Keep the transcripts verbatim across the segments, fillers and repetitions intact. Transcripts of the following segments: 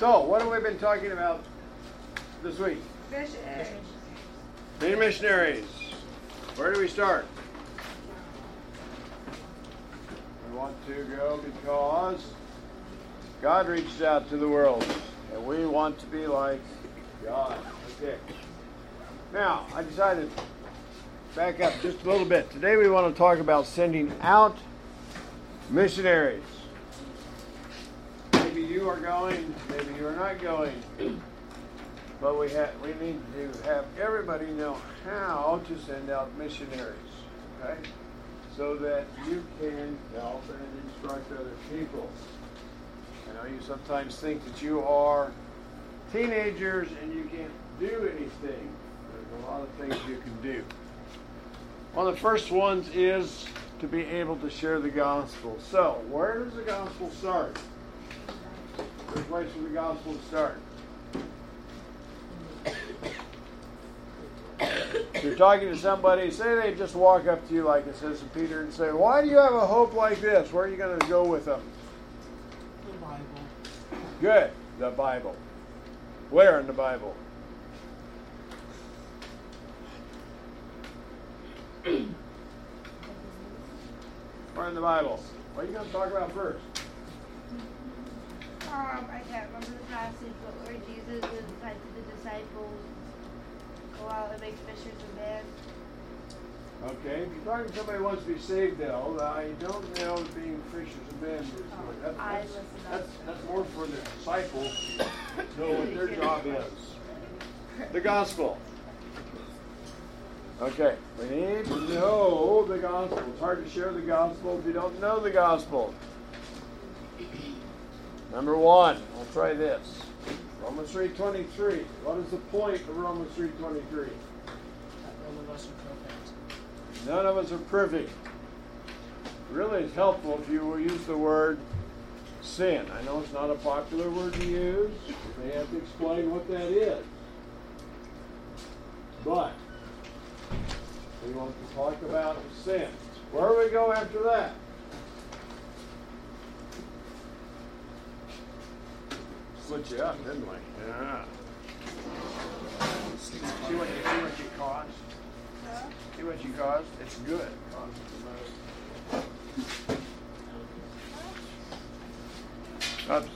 So, what have we been talking about this week? Missionaries. Being missionaries. Where do we start? We want to go because God reached out to the world, and we want to be like God. Okay. Now, I decided to back up just a little bit. Today we want to talk about sending out missionaries. Maybe you are going, maybe you are not going. But we have we need to have everybody know how to send out missionaries. Okay? So that you can help and instruct other people. I know you sometimes think that you are teenagers and you can't do anything. There's a lot of things you can do. One of the first ones is to be able to share the gospel. So, where does the gospel start? Which place does the gospel start? If you're talking to somebody, say they just walk up to you like it says in Peter and say, why do you have a hope like this? Where are you going to go with them? The Bible. Good. The Bible. Where in the Bible? Where in the Bible? What are you going to talk about first? Um, I can't remember the passage, but where Jesus was said to the disciples, go out and make fishers of men. Okay, if you're talking to somebody who wants to be saved, though, I don't know if being fishers of men is good. That, I that's, listen up. that's, that's more for the disciples to know what their job is. The gospel. Okay, we need to know the gospel. It's hard to share the gospel if you don't know the gospel. Number one, we'll try this. Romans three twenty-three. What is the point of Romans three twenty-three? None of us are perfect. None of us are perfect. Really, it's helpful if you will use the word sin. I know it's not a popular word to use. They have to explain what that is. But we want to talk about sin. Where do we go after that? Split you up, didn't we? Yeah. See what you, see what you caused? Huh? See what you caused? It's good. Oops.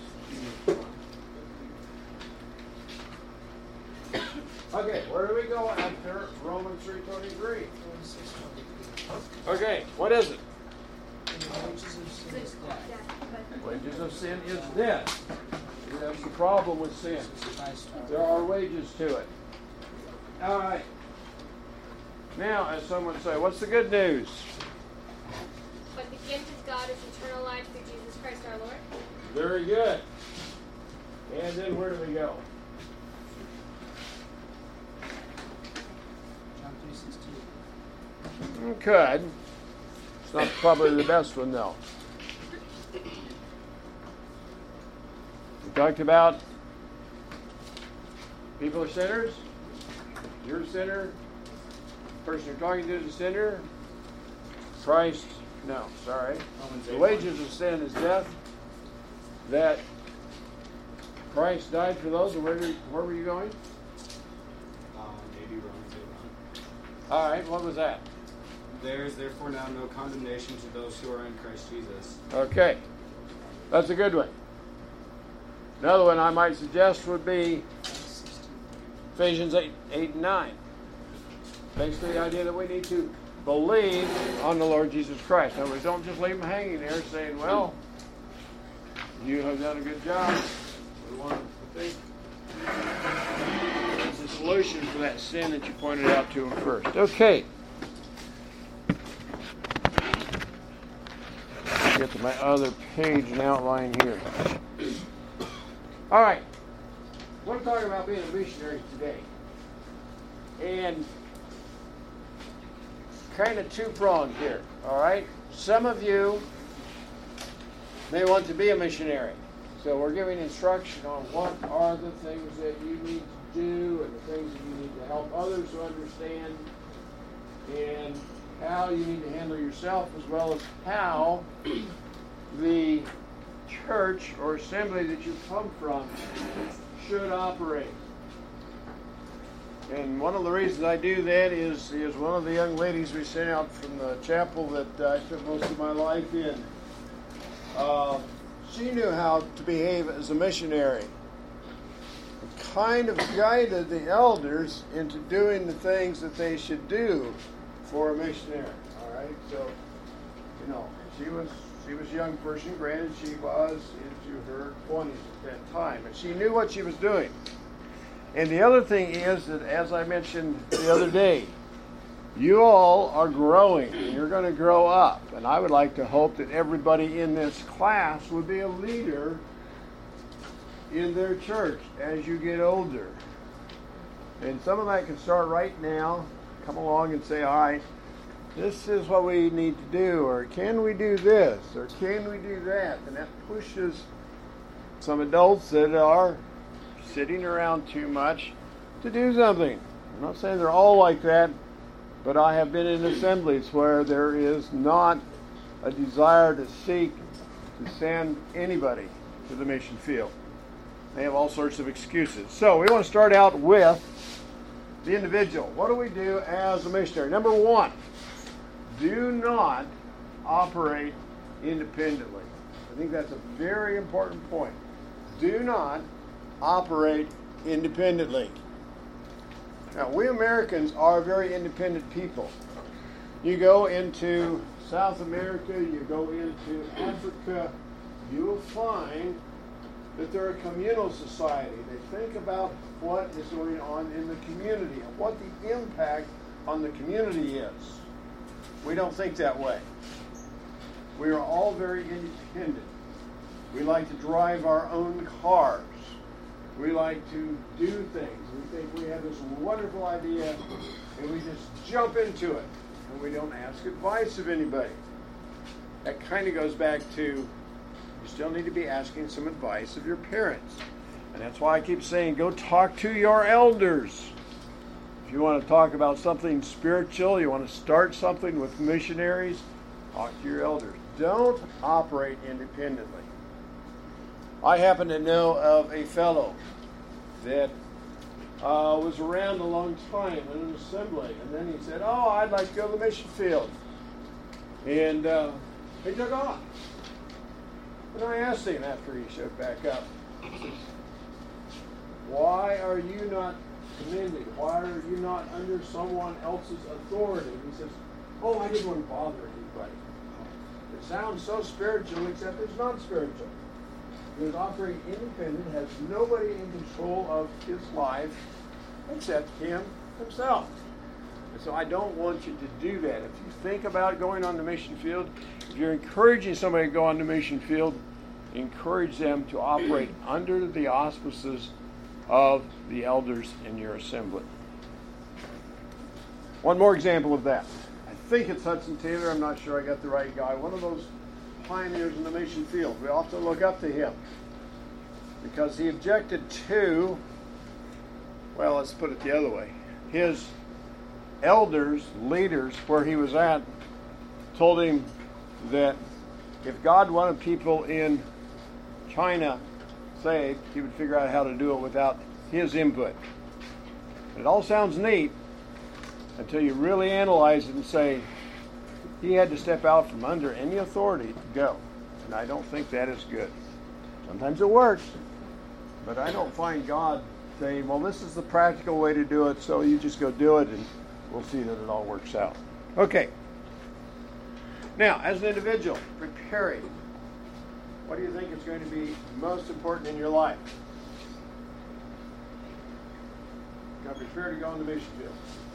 Okay, where do we go after Romans three twenty-three? Okay, what is it? The wages of sin is death. Wages of sin is death. That's the problem with sin. There are wages to it. All right. Now, as some would say, what's the good news? But the gift of God is eternal life through Jesus Christ our Lord. Very good. And then where do we go? John three sixteen. Okay. It's not probably the best one, though. We talked about people are sinners. You're a sinner. The person you're talking to is a sinner. Christ, no, sorry. The wages of sin is death. That Christ died for those. Where, did, where were you going? Um, maybe Romans eight one. All right, what was that? There is therefore now no condemnation to those who are in Christ Jesus. Okay, that's a good one. Another one I might suggest would be Ephesians eight, eight and nine. Basically the idea that we need to believe on the Lord Jesus Christ. Now, we don't just leave him hanging there saying, well, you have done a good job. We want to think there's a solution for that sin that you pointed out to him first. Okay. Get to my other page and outline here. All right. We're talking about being a missionary today. And kind of two-pronged here, all right? Some of you may want to be a missionary. So we're giving instruction on what are the things that you need to do and the things that you need to help others to understand and how you need to handle yourself, as well as how the church or assembly that you come from should operate. And one of the reasons I do that is, is one of the young ladies we sent out from the chapel that uh, I spent most of my life in. Uh, she knew how to behave as a missionary. It kind of guided the elders into doing the things that they should do for a missionary. All right, so you know she was she was a young person. Granted, she was into her twenties at that time, but she knew what she was doing. And the other thing is that, as I mentioned the other day, you all are growing, and you're going to grow up. And I would like to hope that everybody in this class would be a leader in their church as you get older. And some of that can start right now. Come along and say, all right, this is what we need to do, or can we do this, or can we do that? And that pushes some adults that are sitting around too much to do something. I'm not saying they're all like that, but I have been in assemblies where there is not a desire to seek to send anybody to the mission field. They have all sorts of excuses. So we want to start out with the individual. What do we do as a missionary? Number one, do not operate independently. I think that's a very important point. Do not operate independently. Now, we Americans are very independent people. You go into South America, you go into Africa, you will find that they're a communal society. They think about what is going on in the community and what the impact on the community is. We don't think that way. We are all very independent. We like to drive our own cars. We like to do things. We think we have this wonderful idea and we just jump into it. And we don't ask advice of anybody. That kind of goes back to, you still need to be asking some advice of your parents. And that's why I keep saying, go talk to your elders. If you want to talk about something spiritual, you want to start something with missionaries, talk to your elders. Don't operate independently. I happen to know of a fellow that uh, was around a long time in an assembly, and then he said, oh, I'd like to go to the mission field. And uh, he took off. And I asked him after he showed back up, why are you not commended? Why are you not under someone else's authority? He says, oh, I didn't want to bother anybody. It sounds so spiritual, except it's not spiritual. Because operating independent has nobody in control of his life except him himself. And so I don't want you to do that. If you think about going on the mission field, if you're encouraging somebody to go on the mission field, encourage them to operate under the auspices of the elders in your assembly. One more example of that. I think it's Hudson Taylor. I'm not sure I got the right guy. One of those pioneers in the mission field. We ought to look up to him because he objected to, well, let's put it the other way. His elders, leaders, where he was at, told him that if God wanted people in China saved, he would figure out how to do it without his input. It all sounds neat until you really analyze it and say, he had to step out from under any authority to go. And I don't think that is good. Sometimes it works, but I don't find God saying, well, this is the practical way to do it, so you just go do it and we'll see that it all works out. Okay. Now, as an individual, preparing. What do you think is going to be most important in your life? Got to prepare to go on the mission field.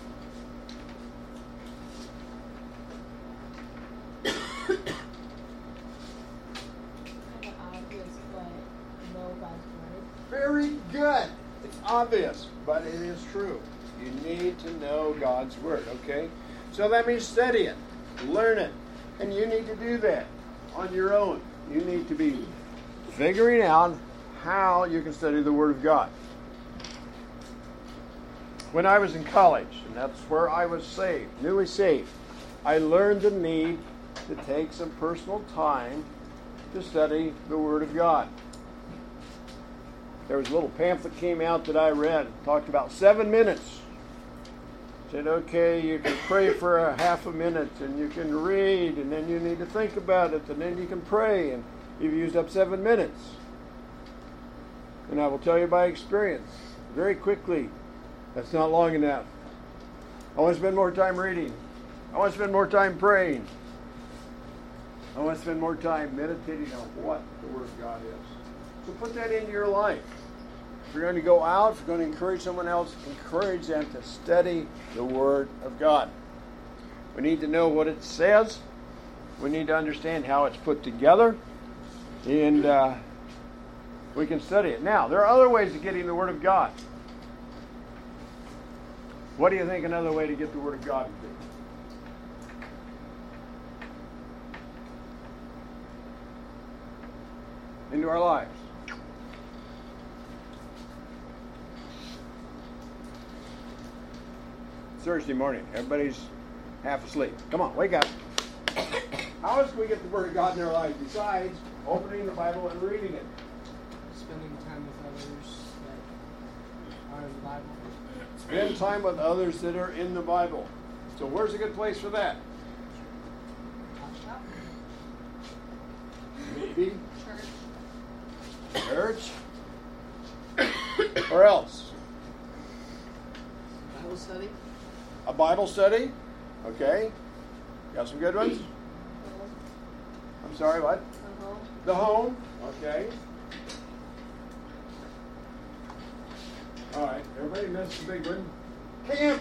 Very good. It's obvious, but it is true. You need to know God's Word, okay? So that means study it, learn it, and you need to do that on your own. You need to be figuring out how you can study the Word of God. When I was in college, and that's where I was saved, newly saved, I learned the need to take some personal time to study the Word of God. There was a little pamphlet came out that I read. It talked about seven minutes. Said, okay, you can pray for a half a minute, and you can read, and then you need to think about it, and then you can pray, and you've used up seven minutes. And I will tell you by experience, very quickly, that's not long enough. I want to spend more time reading. I want to spend more time praying. I want to spend more time meditating on what the Word of God is. So put that into your life. If you're going to go out, if you're going to encourage someone else, encourage them to study the Word of God. We need to know what it says. We need to understand how it's put together. And uh, we can study it. Now, there are other ways of getting the Word of God. What do you think another way to get the Word of God would be? Into our lives. Thursday morning. Everybody's half asleep. Come on, wake up. How else can we get the Word of God in our lives besides opening the Bible and reading it? Spending time with others that are in the Bible. Spend time with others that are in the Bible. So where's a good place for that? Maybe church. Or else? Bible study. A Bible study? Okay. Got some good ones? I'm sorry, what? The home. The home. Okay. All right. Everybody missed the big one. Camp.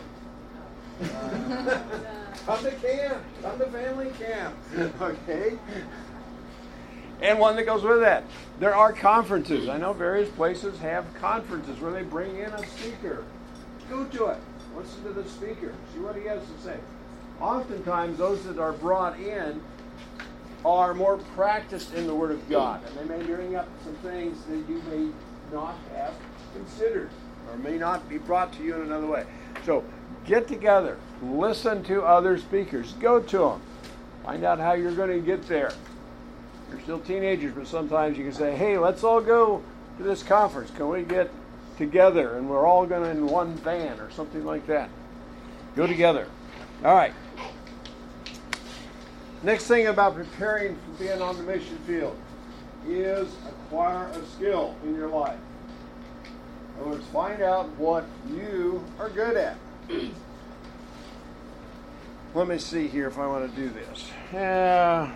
Come to camp. Come to family camp. Okay. And one that goes with that. There are conferences. I know various places have conferences where they bring in a speaker. Go to it. Listen to the speaker. See what he has to say. Oftentimes, those that are brought in are more practiced in the Word of God. And they may bring up some things that you may not have considered or may not be brought to you in another way. So, get together. Listen to other speakers. Go to them. Find out how you're going to get there. You're still teenagers, but sometimes you can say, hey, let's all go to this conference. Can we get together and we're all going in one van or something like that? Go together. All right. Next thing about preparing for being on the mission field is acquire a skill in your life. In other words, find out what you are good at. Let me see here if I want to do this. Yeah.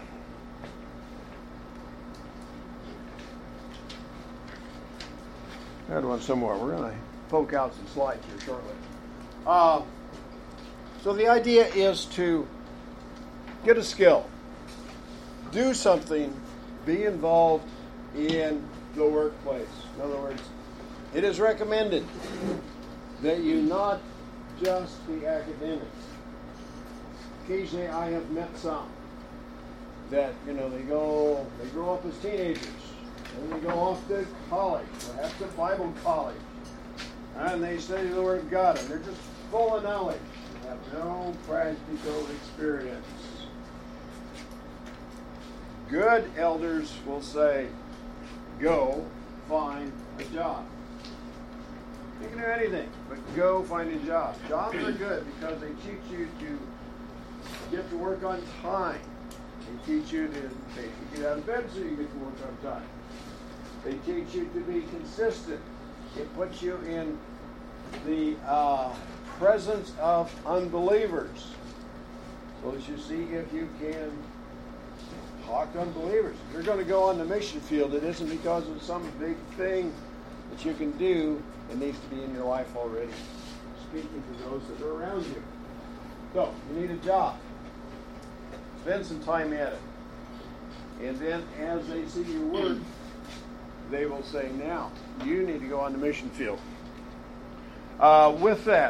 I had one somewhere. We're going to poke out some slides here shortly. Uh, so the idea is to get a skill. Do something. Be involved in the workplace. In other words, it is recommended that you not just be academics. Occasionally I have met some that, you know, they go, they grow up as teenagers. And they go off to college, perhaps to Bible college, and they study the Word of God, and they're just full of knowledge. They have no practical experience. Good elders will say, go find a job. You can do anything, but go find a job. Jobs are good because they teach you to get to work on time. They teach you to basically get out of bed so you get to work on time. They teach you to be consistent. It puts you in the uh, presence of unbelievers, so that you see if you can talk to unbelievers. If you're going to go on the mission field, it isn't because of some big thing that you can do. It needs to be in your life already, speaking to those that are around you. So, you need a job. Spend some time at it. And then as they see your work, they will say, now, you need to go on the mission field. Uh, with that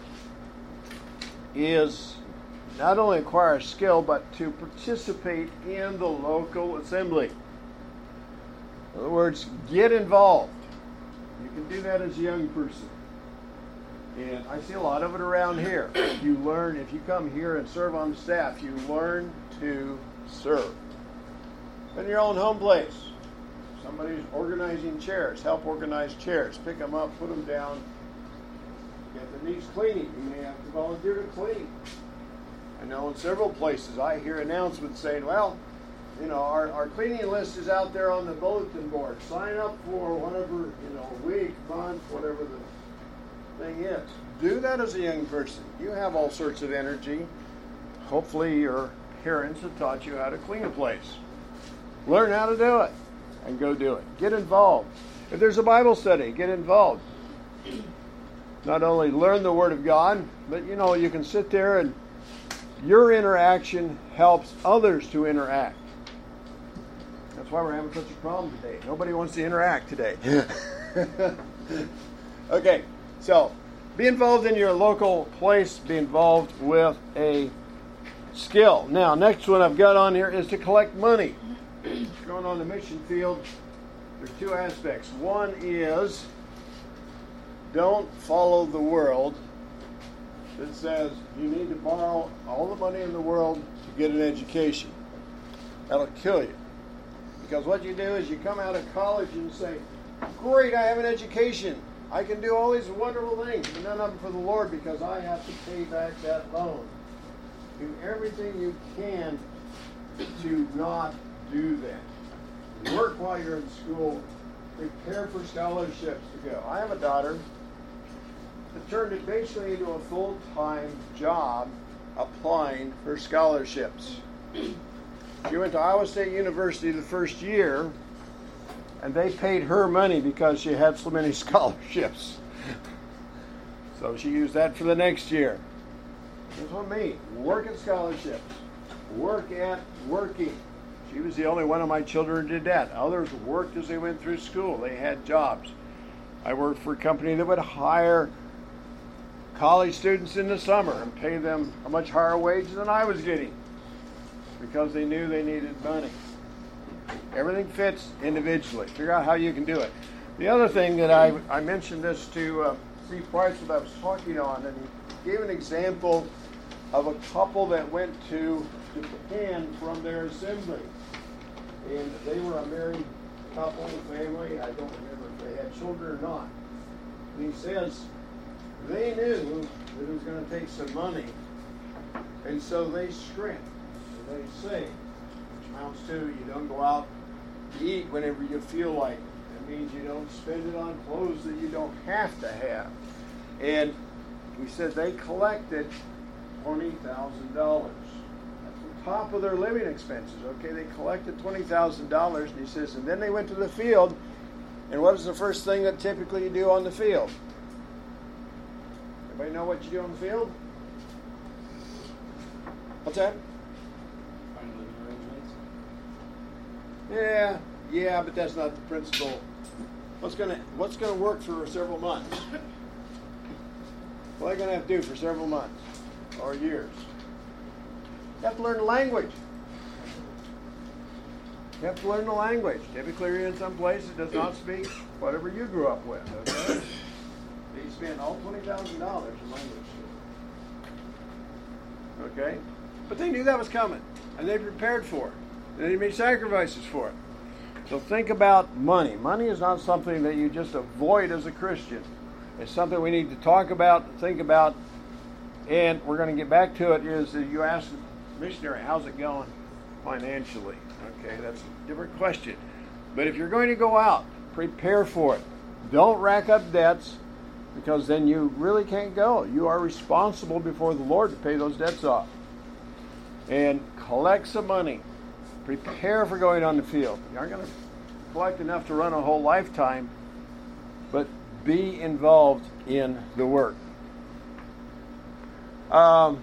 is not only acquire a skill, but to participate in the local assembly. In other words, get involved. You can do that as a young person. And I see a lot of it around here. You learn, if you come here and serve on the staff, you learn to serve. In your own home place. Somebody's organizing chairs. Help organize chairs. Pick them up, put them down. If it needs cleaning, you may have to volunteer to clean. I know in several places I hear announcements saying, well, you know, our, our cleaning list is out there on the bulletin board. Sign up for whatever, you know, week, month, whatever the thing is. Do that as a young person. You have all sorts of energy. Hopefully your parents have taught you how to clean a place. Learn how to do it and go do it. Get involved. If there's a Bible study, get involved. Not only learn the Word of God, but you know, you can sit there and your interaction helps others to interact. That's why we're having such a problem today. Nobody wants to interact today. Okay, so be involved in your local place. Be involved with a skill. Now, next one I've got on here is to collect money. Going on the mission field, there's two aspects. One is don't follow the world that says you need to borrow all the money in the world to get an education. That'll kill you. Because what you do is you come out of college and say, great, I have an education. I can do all these wonderful things, but none of them for the Lord because I have to pay back that loan. Do everything you can to not do that. Work while you're in school. Prepare for scholarships to go. I have a daughter that turned it basically into a full-time job applying for scholarships. She went to Iowa State University the first year, and they paid her money because she had so many scholarships. So she used that for the next year. That's what I mean. Work at scholarships. Work at working. She was the only one of my children who did that. Others worked as they went through school. They had jobs. I worked for a company that would hire college students in the summer and pay them a much higher wage than I was getting because they knew they needed money. Everything fits individually. Figure out how you can do it. The other thing that I, I mentioned this to uh, Steve Price that I was talking on, and he gave an example of a couple that went to Japan from their assembly. And they were a married couple, family. I don't remember if they had children or not. And he says they knew that it was going to take some money, and so they scrimped. So they save, which amounts to you don't go out to eat whenever you feel like it. That means you don't spend it on clothes that you don't have to have. And he said they collected twenty thousand dollars. That's the top of their living expenses. Okay, they collected twenty thousand dollars, and he says, and then they went to the field, and what is the first thing that typically you do on the field? Everybody know what you do on the field? What's that? Find living arrangements. Yeah, yeah, but that's not the principle. What's gonna What's gonna work for several months? What are you gonna have to do for several months or years? You have to learn the language. You have to learn the language. Typically, you're in some place that does not speak whatever you grew up with. Okay, they spend all twenty thousand dollars in language school. Okay, but they knew that was coming, and they prepared for it. And they made sacrifices for it. So think about money. Money is not something that you just avoid as a Christian. It's something we need to talk about, think about, and we're going to get back to it. Is that you ask the missionary, how's it going financially? Okay, that's a different question. But if you're going to go out, prepare for it. Don't rack up debts, because then you really can't go. You are responsible before the Lord to pay those debts off. And collect some money. Prepare for going on the field. You aren't going to collect enough to run a whole lifetime, but be involved in the work. Um,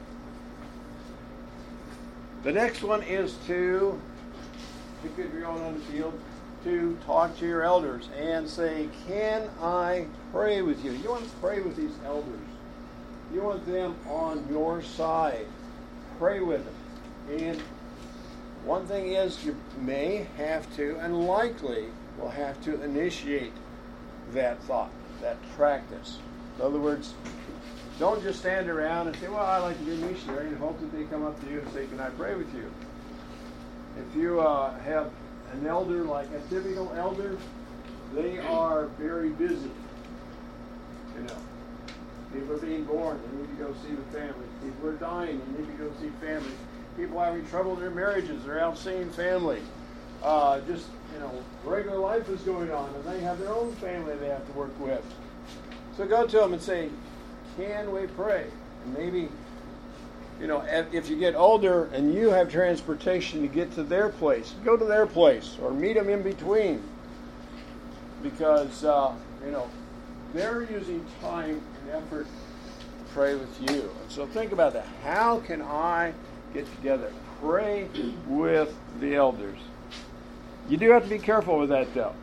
the next one is to, if you're going on the field, to talk to your elders and say, can I pray with you? You want to pray with these elders. You want them on your side. Pray with them. And one thing is, you may have to, and likely will have to, initiate that thought, that practice. In other words, don't just stand around and say, well, I'd like to be a missionary, and hope that they come up to you and say, can I pray with you? If you uh, have an elder, like a typical elder, they are very busy. You know, people are being born, they need to go see the family. People are dying, they need to go see family. People are having trouble in their marriages, they're out seeing family. Uh, just, you know, regular life is going on, and they have their own family they have to work with. So go to them and say, can we pray? And maybe, you know, if you get older and you have transportation to get to their place, go to their place or meet them in between. Because, uh, you know, they're using time and effort to pray with you. And so think about that. How can I get together? Pray with the elders. You do have to be careful with that, though.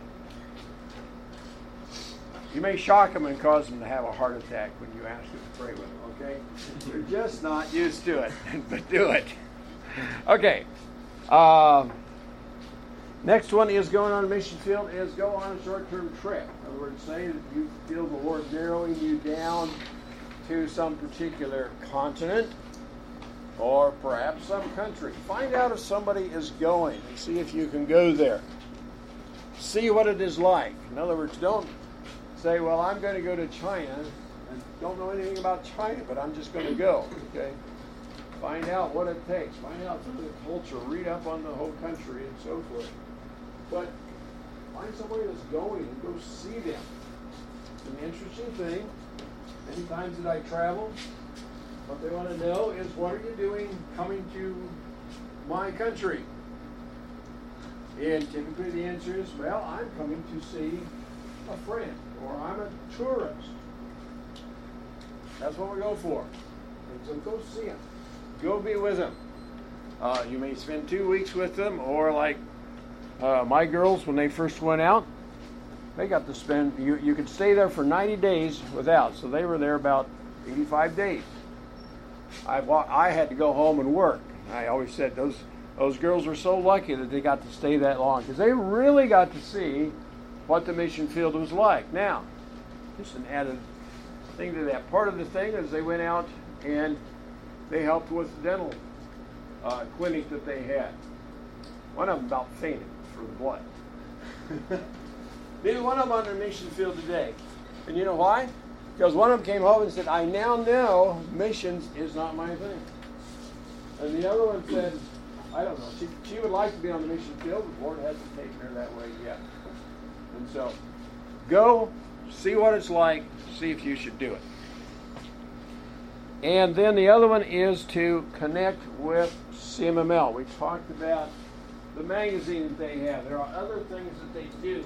You may shock them and cause them to have a heart attack when you ask them to pray with them, okay? They're just not used to it, but do it. Okay. Uh, next one is going on a mission field is go on a short-term trip. In other words, say that you feel the Lord narrowing you down to some particular continent or perhaps some country. Find out if somebody is going and see if you can go there. See what it is like. In other words, don't say, well, I'm going to go to China and don't know anything about China, but I'm just going to go. Okay? Find out what it takes. Find out some of the culture. Read up on the whole country and so forth. But find somebody that's going and go see them. It's an interesting thing. Many times that I travel, what they want to know is, what are you doing coming to my country? And typically the answer is, well, I'm coming to see a friend, or I'm a tourist. That's what we go for. And so go see them. Go be with them. Uh, you may spend two weeks with them, or like uh, my girls, when they first went out, they got to spend, you, you could stay there for ninety days without. So they were there about eighty-five days. I, I had to go home and work. I always said those those girls were so lucky that they got to stay that long, because they really got to see what the mission field was like. Now, just an added thing to that. Part of the thing is they went out and they helped with the dental uh, clinic that they had. One of them about fainted for the blood. Neither one of them on their mission field today. And you know why? Because one of them came home and said, I now know missions is not my thing. And the other one said, I don't know, she, she would like to be on the mission field, but the Lord hasn't taken her that way yet. And so, go, see what it's like, see if you should do it. And then the other one is to connect with C M M L. We talked about the magazine that they have. There are other things that they do.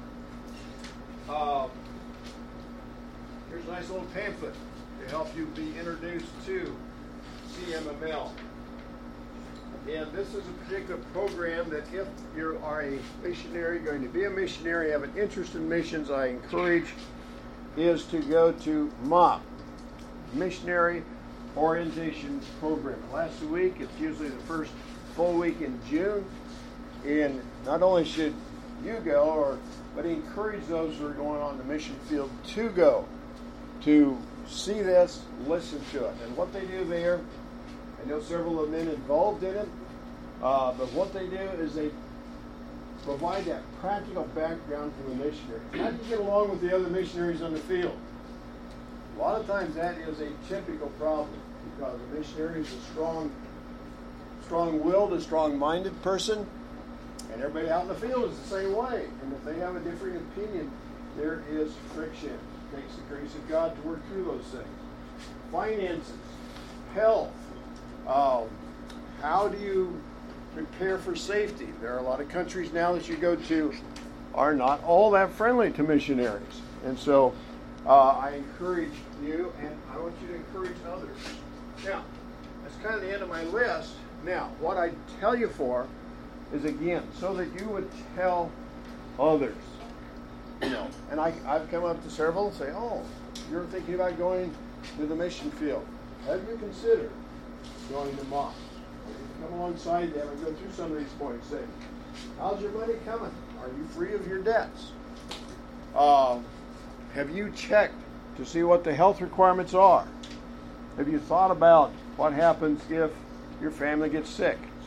Uh, Here's a nice little pamphlet to help you be introduced to C M M L. And this is a particular program that if you are a missionary, going to be a missionary, have an interest in missions, I encourage is to go to M O P, Missionary Orientation Program. It lasts a week. It's usually the first full week in June. And not only should you go, or but encourage those who are going on the mission field to go, to see this, listen to it. And what they do there, I know several of the men involved in it, uh, but what they do is they provide that practical background for the missionaries. How do you get along with the other missionaries on the field? A lot of times that is a typical problem, because a missionary is a strong, strong-willed, a strong-minded person, and everybody out in the field is the same way. And if they have a differing opinion, there is friction. It takes the grace of God to work through those things. Finances, health, um, how do you prepare for safety? There are a lot of countries now that you go to are not all that friendly to missionaries. And so uh, I encourage you, and I want you to encourage others. Now, that's kind of the end of my list. Now, what I tell you for is, again, so that you would tell others. You know, and I, I've come up to several and say, oh, you're thinking about going to the mission field. Have you considered going to M O P? Come alongside them and go through some of these points. Say, how's your money coming? Are you free of your debts? Uh, have you checked to see what the health requirements are? Have you thought about what happens if your family gets sick?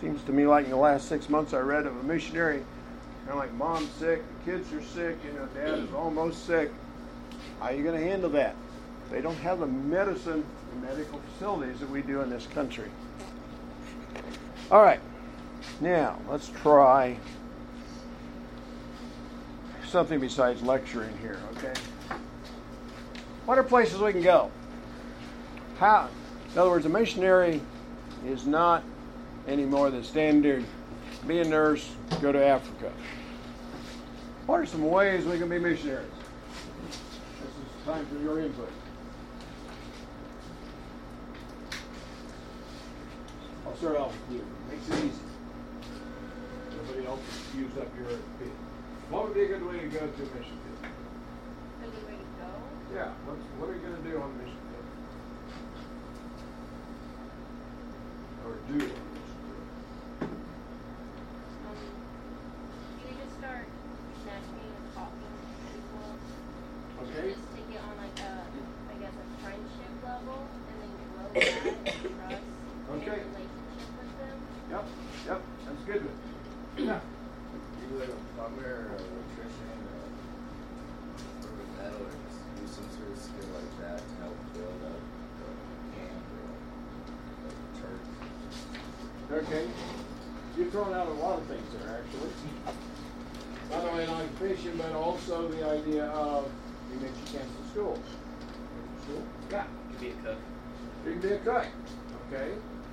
Seems to me like in the last six months I read of a missionary, kind of like mom's sick, the kids are sick, you know, dad is almost sick. How are you going to handle that? They don't have the medicine and medical facilities that we do in this country. All right, now let's try something besides lecturing here, okay? What are places we can go? How? In other words, a missionary is not anymore the standard, be a nurse, go to Africa. What are some ways we can be missionaries? This is time for your input. I'll start off with you. Makes it easy. Everybody else has used up your feet. What would be a good way to go to a mission field? A good way to go? Yeah. What's, what are you going to do on the mission field? Or do on the mission field? Um, you could just start networking and talking to people. You Okay. could just take it on like a, I guess, a friendship level, and then grow that and trust Okay. and relationship with them. Yep. Yep. That's good. Yeah. You like a plumber or an electrician or work with metal or just use some sort of skill like that to help build up a camp or like a church. Okay. You've thrown out a lot of things there, actually. Not only an occupation, but also the idea of you mentioned cancel school. School? Yeah. You could be a cook. You can be a cook. Okay.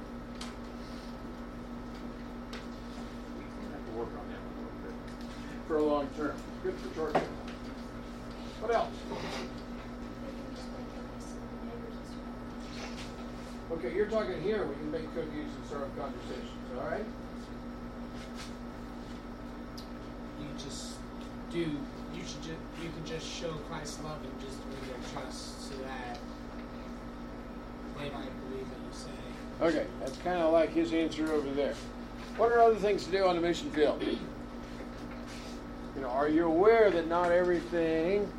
We have to work on that a little bit. For a long term. Good for short term. What else? Okay, you're talking here. We can make cookies and start up conversations, all right? You just do. You should just. You can just show Christ's love and just bring their trust so that they might believe what you say. Okay, that's kind of like his answer over there. What are other things to do on the mission field? You know, are you aware that not everything,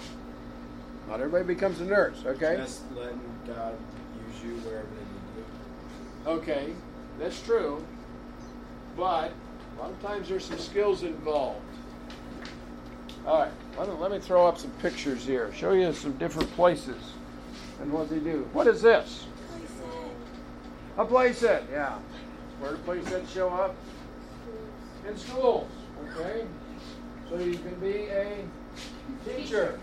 not everybody becomes a nurse, okay? Just letting God use you wherever they need you. Okay, that's true. But a lot of times there's some skills involved. All right, let me, let me throw up some pictures here. Show you some different places and what they do. What is this? A playset, yeah. Where do playsets show up? In schools, okay? So you can be a teacher.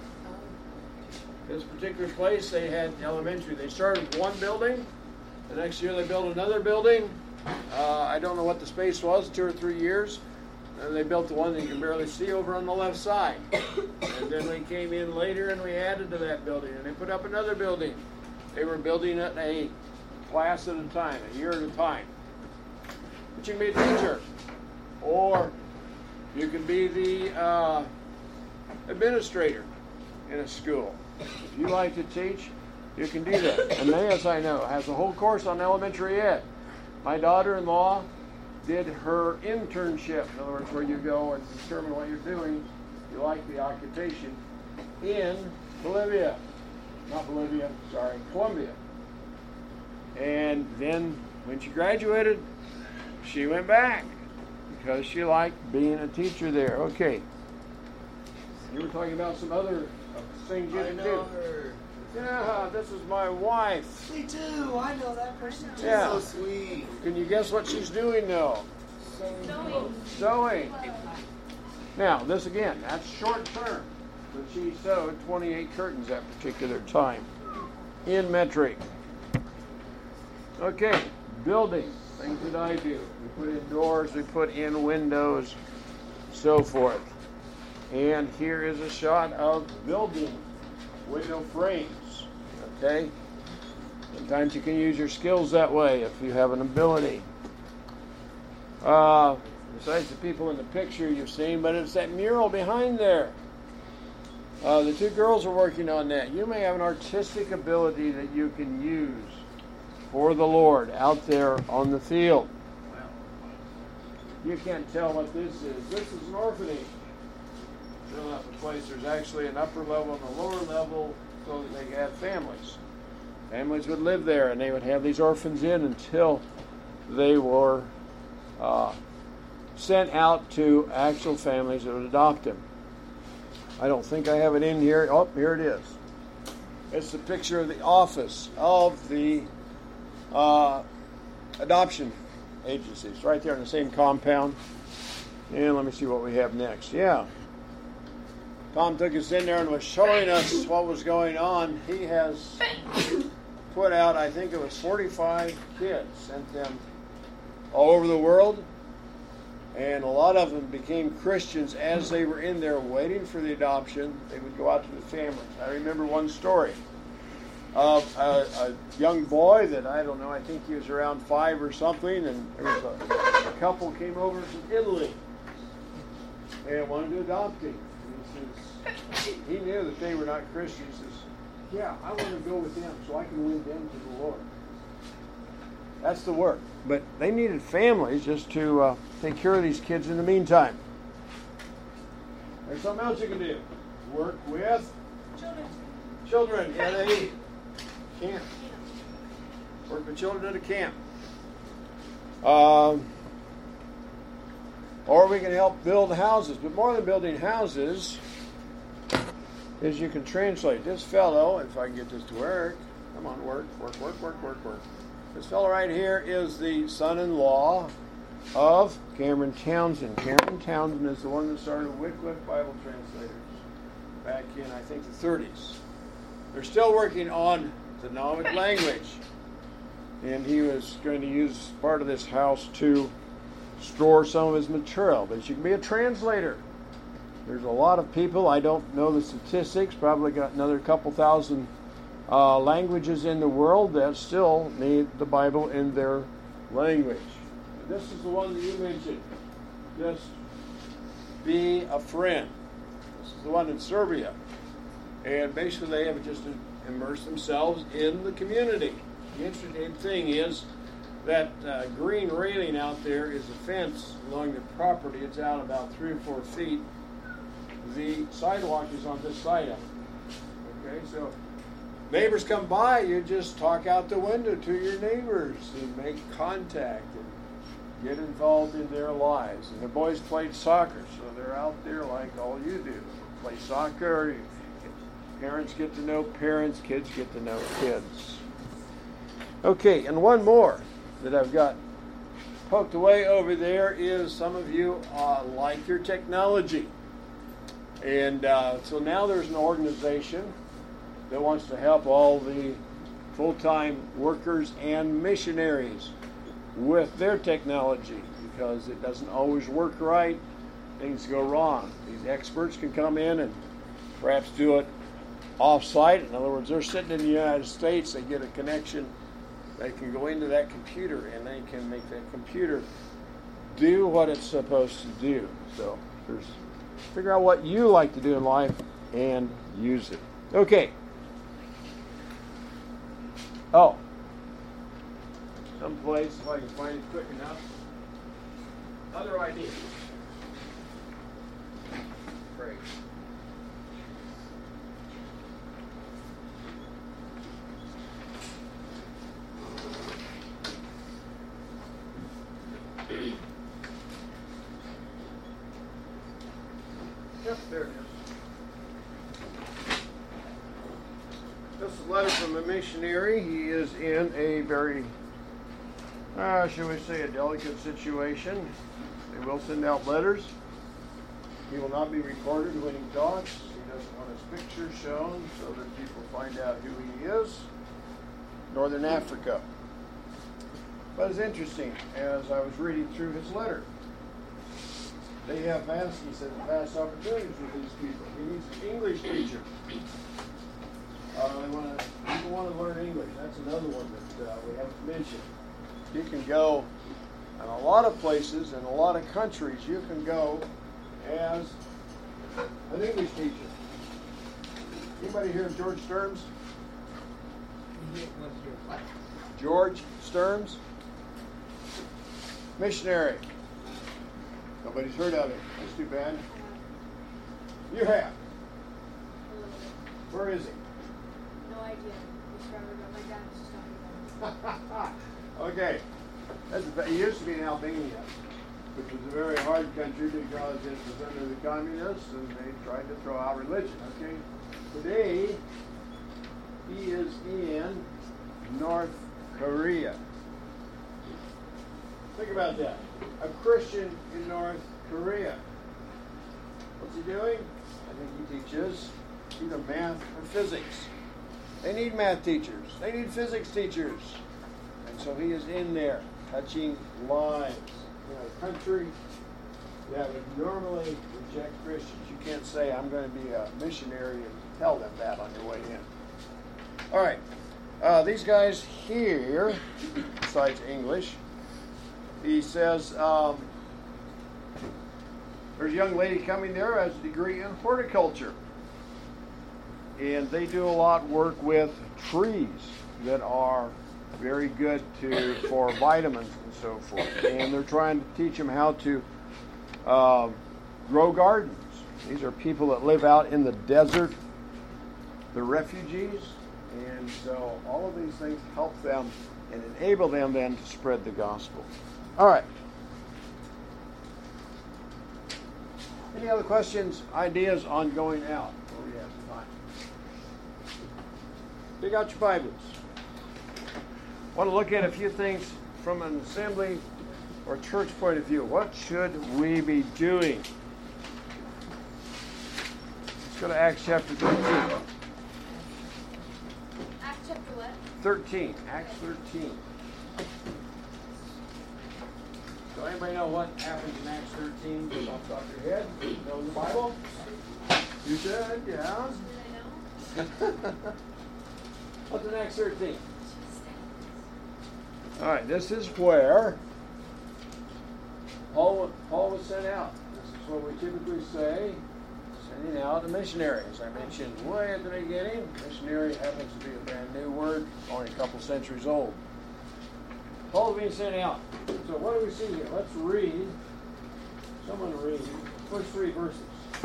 This particular place, they had elementary. They started with one building. The next year they built another building. Uh, I don't know what the space was, two or three years. And they built the one that you can barely see over on the left side. And then we came in later and we added to that building. And they put up another building. They were building it a class at a time, a year at a time. But you can be a teacher. Or you can be the uh, administrator in a school. If you like to teach, you can do that. Emmaus, I know, has a whole course on elementary ed. My daughter-in-law did her internship, in other words, where you go and determine what you're doing, you like the occupation, in Bolivia. Not Bolivia, sorry, Colombia. And then when she graduated, she went back because she liked being a teacher there. Okay. You were talking about some other uh, things you I can know do. her. Yeah, this is my wife. Me too. I know that person too. Yeah. So sweet. Can you guess what she's doing now? Sewing. Sewing. Now, this again, that's short term. But she sewed twenty-eight curtains that particular time in metric. Okay, building, things that I do. We put in doors, we put in windows, so forth. And here is a shot of building window frames. Okay? Sometimes you can use your skills that way if you have an ability. Uh, besides the people in the picture you've seen, but it's that mural behind there. Uh, the two girls are working on that. You may have an artistic ability that you can use for the Lord out there on the field. You can't tell what this is. This is an orphanage. Fill out the place. There's actually an upper level and a lower level so that they could have families. Families would live there and they would have these orphans in until they were uh, sent out to actual families that would adopt him. I don't think I have it in here. Oh, here it is. It's the picture of the office of the uh, adoption agencies, right there in the same compound. And let me see what we have next. Yeah. Tom took us in there and was showing us what was going on. He has put out, I think it was forty-five kids, sent them all over the world. And a lot of them became Christians as they were in there waiting for the adoption. They would go out to the families. I remember one story of a, a young boy that, I don't know, I think he was around five or something, and there was a, a couple came over from Italy and wanted to adopt him. And he says, he knew that they were not Christians. He says, yeah, I want to go with them so I can win them to the Lord. That's the work. But they needed families just to uh, take care of these kids in the meantime. There's something else you can do. Work with Children. children at a camp. Work with children at a camp. Um, or we can help build houses. But more than building houses is you can translate. This fellow, if I can get this to work. Come on, work, work, work, work, work, work. This fellow right here is the son-in-law of Cameron Townsend. Cameron Townsend is the one that started Wycliffe Bible Translators back in, I think, the thirties. They're still working on the Nahuatl language. And he was going to use part of this house to store some of his material. But you can be a translator. There's a lot of people, I don't know the statistics, probably got another couple thousand Uh, languages in the world that still need the Bible in their language. And this is the one that you mentioned. Just be a friend. This is the one in Serbia. And basically they have just immersed themselves in the community. The interesting thing is that uh, green railing out there is a fence along the property. It's out about three or four feet. The sidewalk is on this side of it. Okay, so neighbors come by, you just talk out the window to your neighbors and make contact and get involved in their lives. And the boys played soccer, so they're out there like all you do. Play soccer, parents get to know parents, kids get to know kids. Okay, and one more that I've got poked away over there is some of you uh, like your technology. And uh, so now there's an organization that wants to help all the full-time workers and missionaries with their technology because it doesn't always work right. Things go wrong. These experts can come in and perhaps do it off-site. In other words, they're sitting in the United States, they get a connection, they can go into that computer and they can make that computer do what it's supposed to do. So there's figure out what you like to do in life and use it. Okay. Oh, someplace, if I can find it quick enough. Other ideas. Great. Yep, there it is. This is a letter from a missionary. He is in a very, uh, shall we say, a delicate situation. They will send out letters. He will not be recorded when he talks. He doesn't want his picture shown so that people find out who he is. Northern Africa. But it's interesting, as I was reading through his letter, they have vast, he said, vast opportunities with these people. He needs an English teacher. Uh, they want to, people want to learn English. That's another one that uh, we haven't mentioned. You can go in a lot of places, in a lot of countries, you can go as an English teacher. Anybody hear of George Stearns? George Stearns? Missionary. Nobody's heard of him. That's too bad. You have. Where is he? No idea. Just remember that my dad was just talking about it. Okay. That's, he used to be in Albania. which was a very hard country because it was under the communists and they tried to throw out religion. Okay, today he is in North Korea. Think about that. A Christian in North Korea. What's he doing? I think he teaches either math or physics. They need math teachers. They need physics teachers. And so he is in there touching lives in a country that would normally reject Christians. You can't say, I'm going to be a missionary and tell them that on your way in. All right. Uh, these guys here, besides English, he says, um, there's a young lady coming there who has a degree in horticulture. And they do a lot of work with trees that are very good to for vitamins and so forth. And they're trying to teach them how to uh, grow gardens. These are people that live out in the desert, the refugees. And so all of these things help them and enable them then to spread the gospel. All right. Any other questions, ideas on going out? Where we have time. Take out your Bibles. I want to look at a few things from an assembly or church point of view. What should we be doing? Let's go to Acts chapter thirteen. Acts chapter what? thirteen. Acts thirteen. So anybody know what happens in Acts thirteen? Just off the top of your head? Know the Bible? You should, yeah. What's in Acts thirteen? All right, this is where Paul, Paul was sent out. This is what we typically say, sending out a missionary. As I mentioned way at the beginning, missionary happens to be a brand new word, only a couple centuries old. Paul's being sent out. So what do we see here? Let's read. Someone read the first three verses.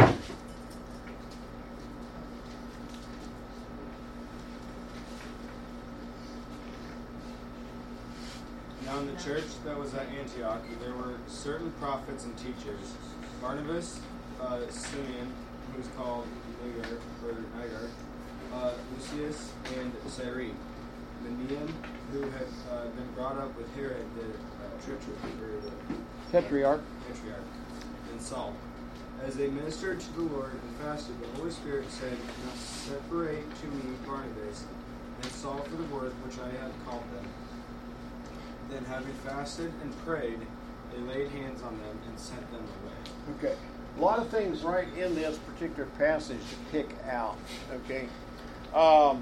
Now in the church that was at Antioch, there were certain prophets and teachers. Barnabas, uh, Simeon, who was called Niger, or Niger, uh, Lucius, and Cyrene. Manaen, who had uh, been brought up with Herod the uh, Tetrarch, Tetrarch. Tetrarch, and Saul. As they ministered to the Lord and fasted, the Holy Spirit said, "Now separate to me Barnabas and Saul for the work which I have called them." Then, having fasted and prayed, they laid hands on them and sent them away. Okay. A lot of things right in this particular passage to pick out. Okay. Um,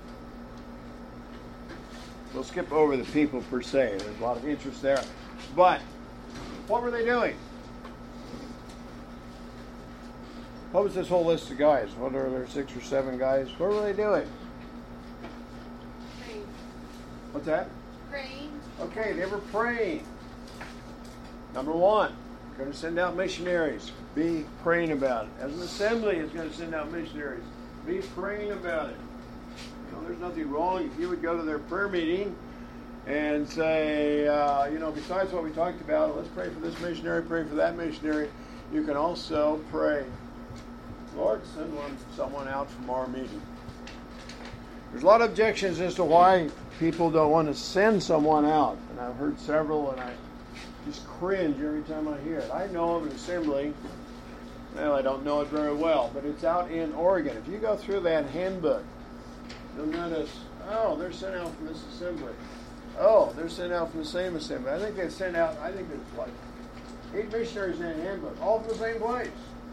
we'll skip over the people per se. There's a lot of interest there. But what were they doing? What was this whole list of guys? What are there, six or seven guys? What were they doing? Praying. What's that? Praying. Okay, they were praying. Number one, going to send out missionaries. Be praying about it. As an assembly is going to send out missionaries. Be praying about it. You know, there's nothing wrong if you would go to their prayer meeting and say, uh, you know, besides what we talked about, let's pray for this missionary, pray for that missionary. You can also pray, Lord, send one, someone out from our meeting. There's a lot of objections as to why people don't want to send someone out. And I've heard several, and I just cringe every time I hear it. I know of an assembly, well, I don't know it very well, but it's out in Oregon. If you go through that handbook, you'll notice, oh, they're sent out from this assembly. Oh, they're sent out from the same assembly. I think they sent out, I think it's like eight missionaries in that handbook, all from the same place.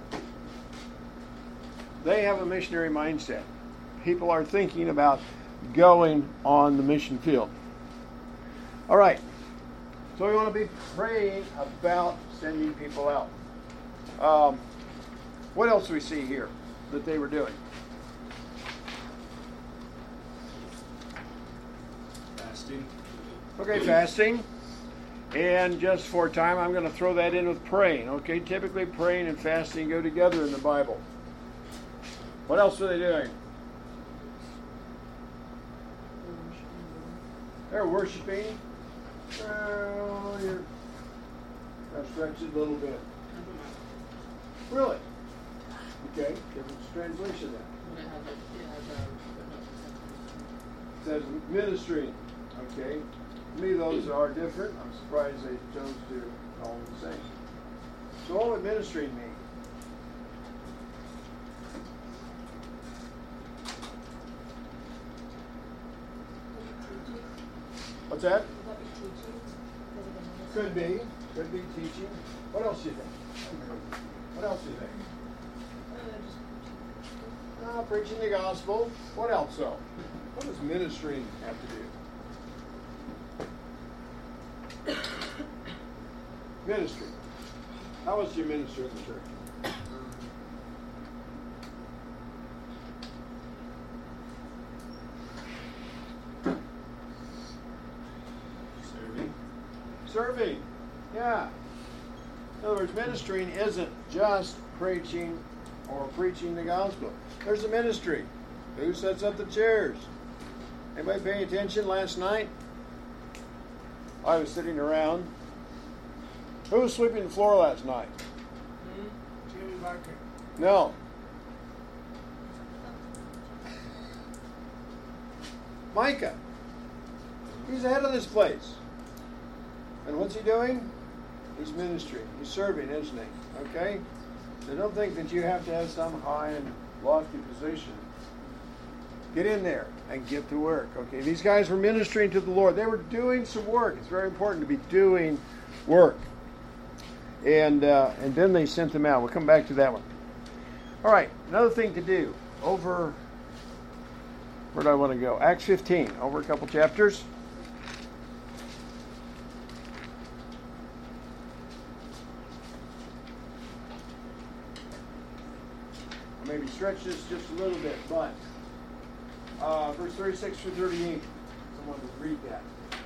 They have a missionary mindset. People are thinking about going on the mission field. All right. So we want to be praying about sending people out. Um, what else do we see here that they were doing? Fasting. Okay, fasting. And just for time, I'm going to throw that in with praying. Okay, typically praying and fasting go together in the Bible. What else are they doing? They're worshiping. Well, you're Now stretch it a little bit. Really? Okay, different translation then. It says ministry. Okay. To me, those are different. I'm surprised they chose to call them the same. So what would ministry mean? What's that? Could be. Could be teaching. What else do you think? What else do you think? Uh, preaching the gospel. What else though? What does ministry have to do? Ministry. How was your ministry in the church? Serving. Serving. Yeah. In other words, ministering isn't just preaching or preaching the gospel. There's a ministry. Who sets up the chairs? Anybody paying attention last night? I was sitting around. Who was sweeping the floor last night? Hmm? Jimmy Barker. No. Micah. He's the head of this place. And what's he doing? He's ministering. He's serving, isn't he? Okay? So don't think that you have to have some high and lofty position. Get in there and get to work. Okay? These guys were ministering to the Lord. They were doing some work. It's very important to be doing work. And uh, and then they sent them out. We'll come back to that one. All right. Another thing to do. Over, where do I want to go? Acts fifteen. Over a couple chapters. Maybe stretch this just a little bit, but uh, verse thirty-six through thirty-eight. Someone would read that.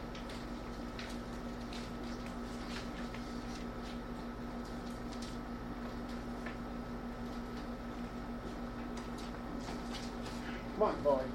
Come on, boy.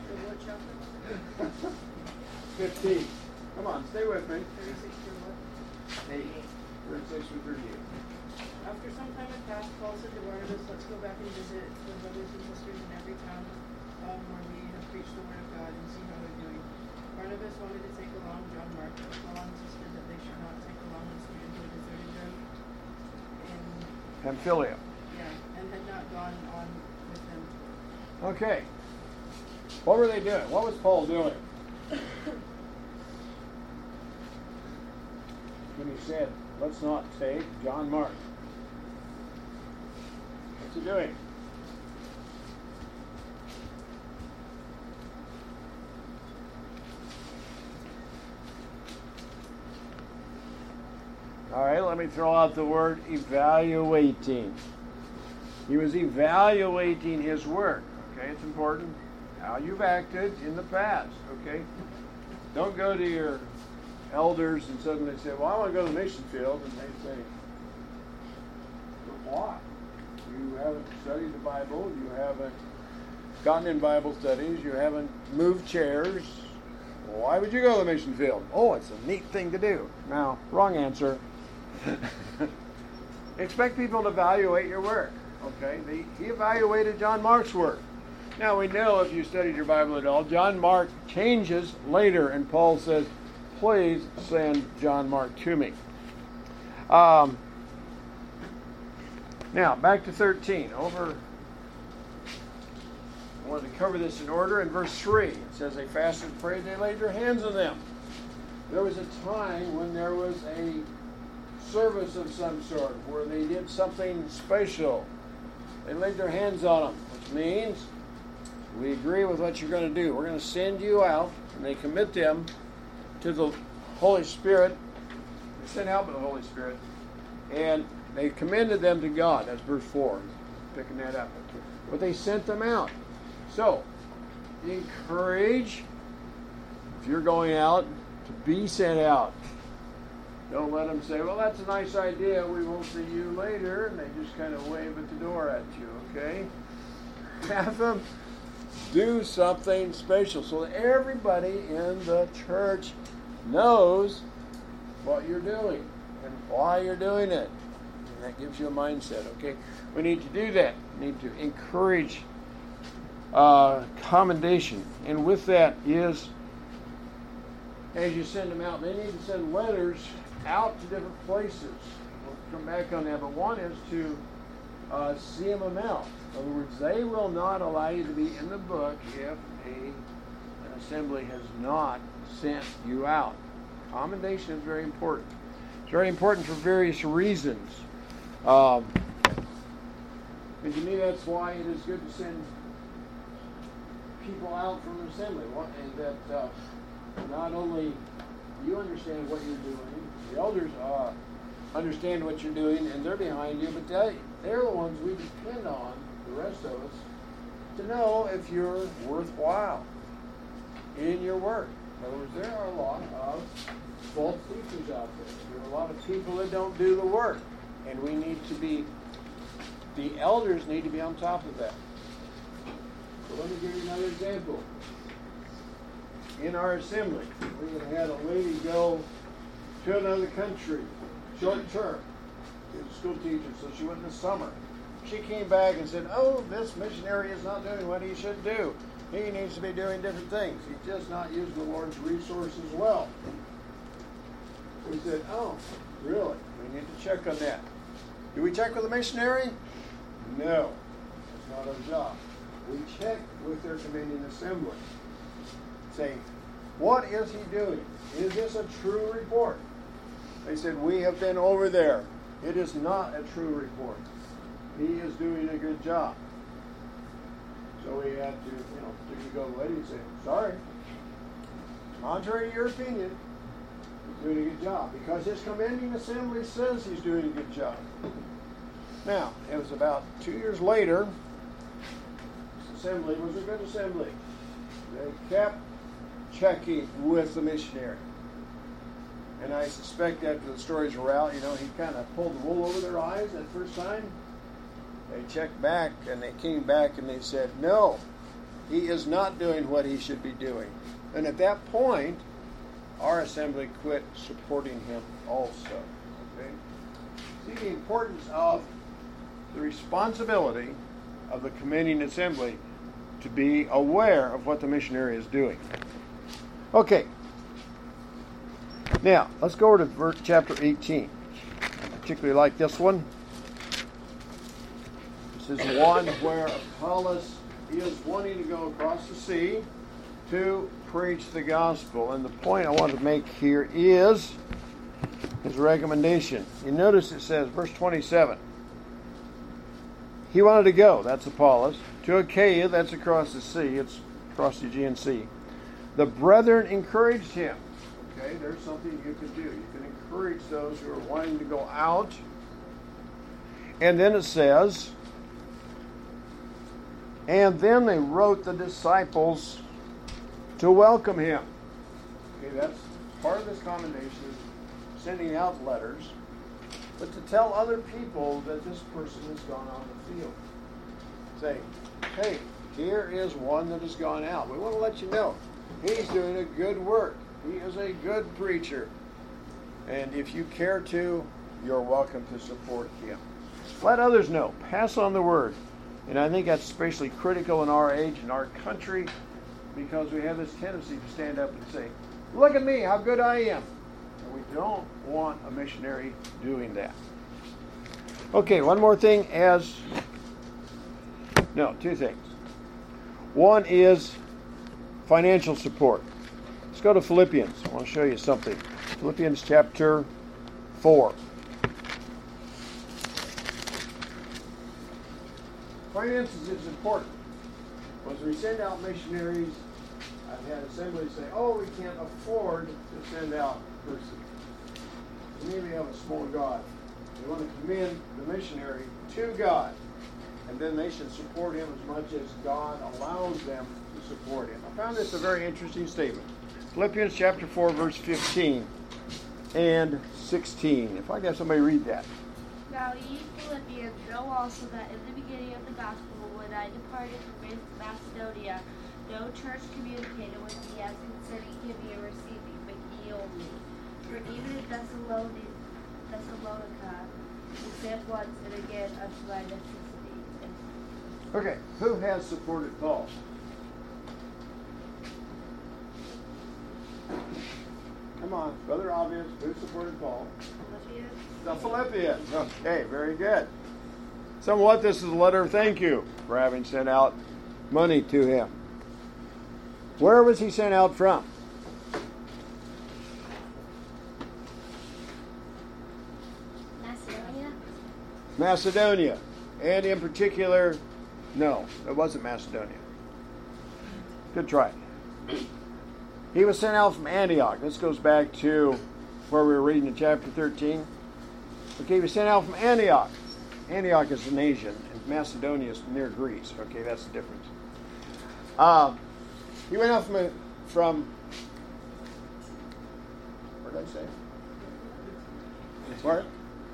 Fifteen. Come on, stay with me. thirty-six through what? Eight. Thirty-six through thirty-eight. After some time had passed, Paul said to Barnabas, let's go back and visit the brothers and sisters in every town um, where we have preached the word of God and see how they're doing. Barnabas wanted to take along John Mark, but Paul insisted that they should not take along this man who had deserted them and, Pamphylia. yeah, and had not gone on with them. Okay. What were they doing? What was Paul doing? When he said, let's not take John Mark. What's he doing? All right, let me throw out the word evaluating. He was evaluating his work. Okay, it's important how you've acted in the past. Okay, don't go to your elders and suddenly say, well, I want to go to the mission field, and they say, but why? You haven't studied the Bible, you haven't gotten in Bible studies, you haven't moved chairs. Why would you go to the mission field? Oh, it's a neat thing to do. Now, wrong answer. Expect people to evaluate your work. Okay, they, he evaluated John Mark's work. Now we know, if you studied your Bible at all, John Mark changes later, and Paul says, please send John Mark to me. Um, now, back to thirteen. Over, I wanted to cover this in order. In verse three, it says, they fasted and prayed, they laid their hands on them. There was a time when there was a service of some sort where they did something special. They laid their hands on them, which means we agree with what you're going to do. We're going to send you out, and they commit them to the Holy Spirit. They sent out by the Holy Spirit, and they commended them to God. That's verse four. Picking that up. But they sent them out. So, encourage, if you're going out, to be sent out. Don't let them say, well, that's a nice idea, we won't see you later, and they just kind of wave at the door at you, okay? Have them do something special so that everybody in the church knows what you're doing. and why you're doing it. And that gives you a mindset, okay? We need to do that. We need to encourage uh, commendation. And with that is, as you send them out, they need to send letters out to different places. We'll come back on that, but one is to uh, see them out. In other words, they will not allow you to be in the book if a, an assembly has not sent you out. Commendation is very important. It's very important for various reasons. Um, and to me, that's why it is good to send people out from the assembly. And that uh, not only you understand what you're doing, the elders uh, understand what you're doing, and they're behind you, but they, they're the ones we depend on, the rest of us, to know if you're worthwhile in your work. In other words, there are a lot of false teachers out there. There are a lot of people that don't do the work. And we need to be, the elders need to be on top of that. So let me give you another example. In our assembly, we had a lady go to another country, short term. She was a school teacher, so she went in the summer. She came back and said, oh, this missionary is not doing what he should do. He needs to be doing different things. He's just not using the Lord's resources well. We said, oh, really? We need to check on that. Do we check with the missionary? No. It's not our job. We check with their convening assembly. Say, what is he doing? Is this a true report? They said, we have been over there. It is not a true report. He is doing a good job. So we had to, you know, to go to the lady and say, sorry, contrary to your opinion, he's doing a good job. Because his commending assembly says he's doing a good job. Now, it was about two years later, this assembly was a good assembly. They kept checking with the missionary. And I suspect after the stories were out, you know, he kind of pulled the wool over their eyes that first time. They checked back, and they came back, and they said, no, he is not doing what he should be doing. And at that point, our assembly quit supporting him also. Okay? See the importance of the responsibility of the commending assembly to be aware of what the missionary is doing. Okay. Now, let's go over to verse chapter eighteen. I particularly like this one. This is one where Apollos is wanting to go across the sea to preach the gospel. And the point I want to make here is his recommendation. You notice it says, verse twenty-seven, he wanted to go, that's Apollos, to Achaia, that's across the sea, it's across the Aegean Sea. The brethren encouraged him. Okay, there's something you can do. You can encourage those who are wanting to go out. And then it says, and then they wrote the disciples to welcome him. Okay, that's part of this commendation is sending out letters, but to tell other people that this person has gone on the field. Say, hey, here is one that has gone out. We want to let you know he's doing a good work. He is a good preacher. And if you care to, you're welcome to support him. Let others know. Pass on the word. And I think that's especially critical in our age, in our country, because we have this tendency to stand up and say, look at me, how good I am. And we don't want a missionary doing that. Okay, one more thing as... No, two things. One is financial support. Let's go to Philippians. I want to show you something. Philippians chapter four. Finances is important. As we send out missionaries, I've had assemblies say, oh, we can't afford to send out a person. Maybe we have a small God. We want to commend the missionary to God. And then they should support him as much as God allows them to support him. I found this a very interesting statement. Philippians chapter four, verse fifteen and sixteen. If I got somebody read that. Now ye Philippians know also that in the beginning of the gospel, when I departed from Macedonia, no church communicated with me as concerning giving and receiving, but ye only. For even in Thessalonica, Thessalonica, and sent once and again unto thy necessity. Okay, who has supported Paul? Come on, rather obvious. Who supported Paul? Philippians. The Philippians. Okay, very good. Somewhat, this is a letter of thank you for having sent out money to him. Where was he sent out from? Macedonia. Macedonia. And in particular, no, it wasn't Macedonia. Good try. He was sent out from Antioch. This goes back to where we were reading in chapter thirteen. Okay, he was sent out from Antioch. Antioch is in Asia, and Macedonia is near Greece. Okay, that's the difference. Uh, he went out from, from where did I say? Where?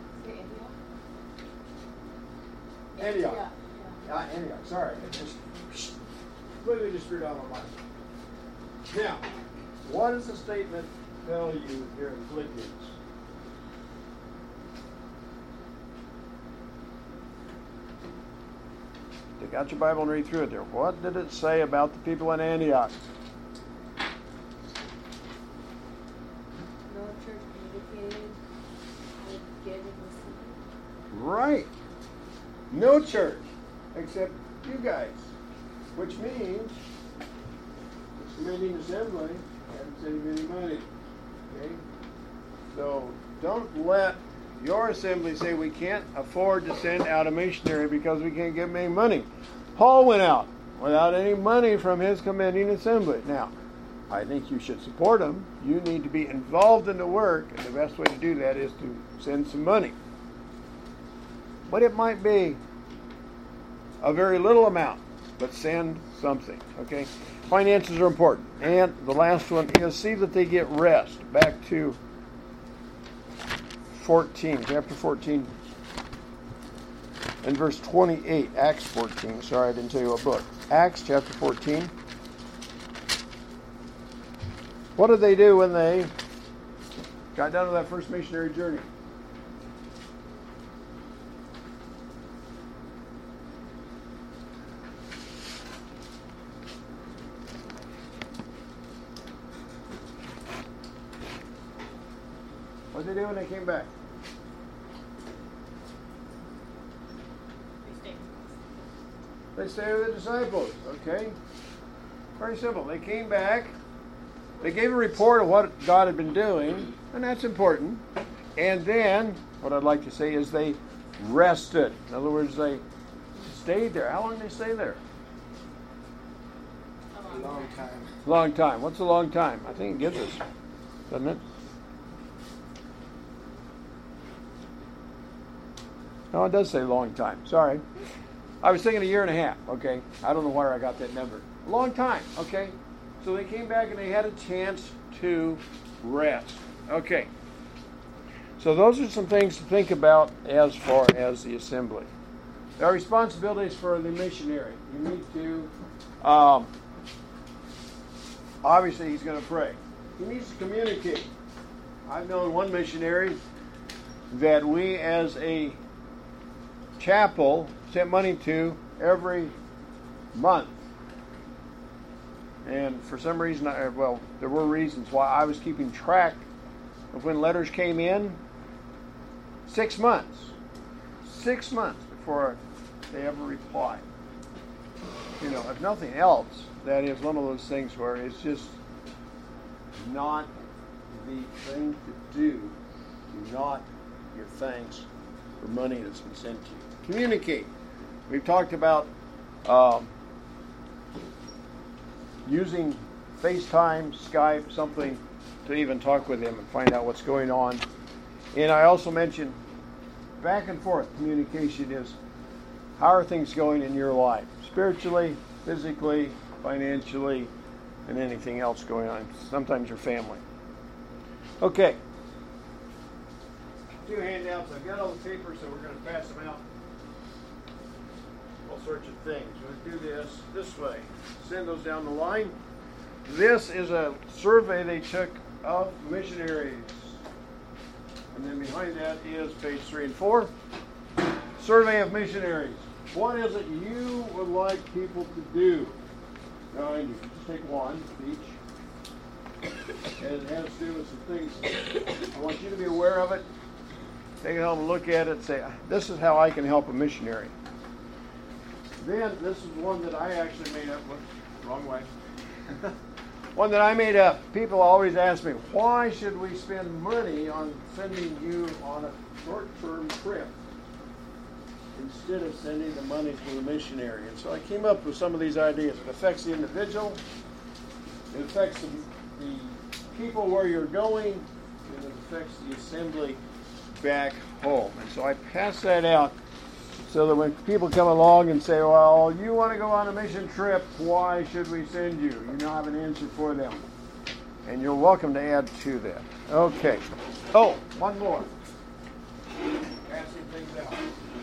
Antioch. Uh, Antioch, sorry. I just completely just screwed out my mind. Now, what does the statement tell you here in Philippians? Take out your Bible and read through it there. What did it say about the people in Antioch? No church communicated with giving the Right. No church except you guys, which means this committee and assembly haven't sent him any money. Okay? So don't let your assembly say we can't afford to send out a missionary because we can't give him any money. Paul went out without any money from his committee and assembly. Now, I think you should support him. You need to be involved in the work, and the best way to do that is to send some money. But it might be a very little amount, but send something, okay? Finances are important. And the last one is see that they get rest. Back to fourteen, chapter fourteen, and verse twenty-eight, Acts fourteen. Sorry, I didn't tell you what book. Acts chapter fourteen. What did they do when they got done with that first missionary journey? What did they do when they came back? They stayed with the disciples, okay? Very simple. They came back. They gave a report of what God had been doing, and that's important. And then, what I'd like to say is they rested. In other words, they stayed there. How long did they stay there? A long time. Long time. What's a long time? I think it gives us, doesn't it? No, it does say long time. Sorry. I was thinking a year and a half. Okay. I don't know where I got that number. A long time. Okay. So they came back and they had a chance to rest. Okay. So those are some things to think about as far as the assembly. There are responsibilities for the missionary. You need to, um, obviously he's going to pray. He needs to communicate. I've known one missionary that we as a chapel sent money to every month. And for some reason, I, well, there were reasons why I was keeping track of when letters came in. Six months. Six months before they ever replied. You know, if nothing else, that is one of those things where it's just not the thing to do. Do not give thanks for money that's been sent to you. Communicate. We've talked about um, using FaceTime, Skype, something to even talk with him and find out what's going on. And I also mentioned back and forth communication is how are things going in your life? Spiritually, physically, financially, and anything else going on. Sometimes your family. Okay. Two handouts. I've got all the papers, so we're going to pass them out. All sorts of things. We're going to do this this way. Send those down the line. This is a survey they took of missionaries. And then behind that is page three and four. Survey of missionaries. What is it you would like people to do? Behind you. Just take one each. And it has to do with some things. I want you to be aware of it. Take it home and look at it and say, this is how I can help a missionary. Then, this is one that I actually made up. Whoops, wrong way. One that I made up. People always ask me, why should we spend money on sending you on a short-term trip instead of sending the money to the missionary? And so I came up with some of these ideas. It affects the individual. It affects the, the people where you're going. And it affects the assembly back home. And so I pass that out so that when people come along and say, well, you want to go on a mission trip, why should we send you? You now have an answer for them. And you're welcome to add to that. Okay. Oh, one more. Passing things out.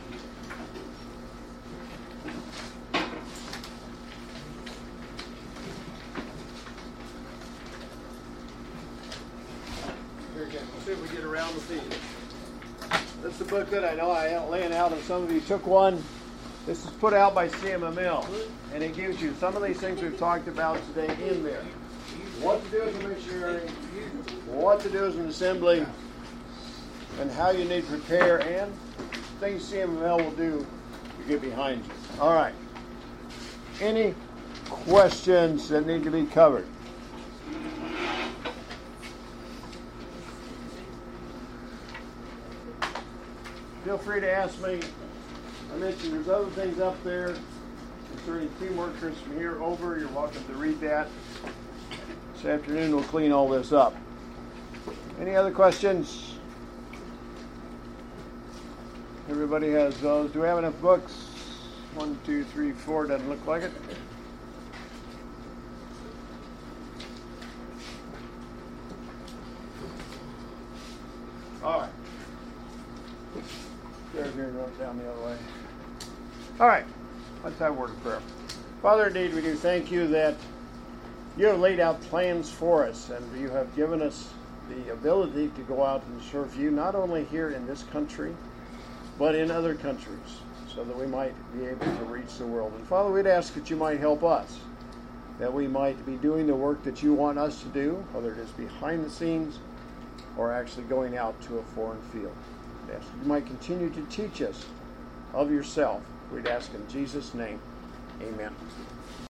Here again. Let's see if we get around with these. This is a booklet. I know I am laying out, and some of you took one. This is put out by C M M L, and it gives you some of these things we've talked about today in there. What to do as a missionary, what to do as an assembly, and how you need to prepare, and things C M M L will do to get behind you. All right. Any questions that need to be covered? Feel free to ask me. I mentioned there's other things up there concerning team workers from here over. You're welcome to read that. This afternoon we'll clean all this up. Any other questions? Everybody has those. Do we have enough books? One, two, three, four. Doesn't look like it. All right. There's here and run down the other way. All right. Let's have a word of prayer. Father, indeed, we do thank you that you have laid out plans for us, and you have given us the ability to go out and serve you, not only here in this country, but in other countries, so that we might be able to reach the world. And Father, we'd ask that you might help us, that we might be doing the work that you want us to do, whether it is behind the scenes or actually going out to a foreign field. We'd ask that you might continue to teach us of yourself. We'd ask in Jesus' name, amen.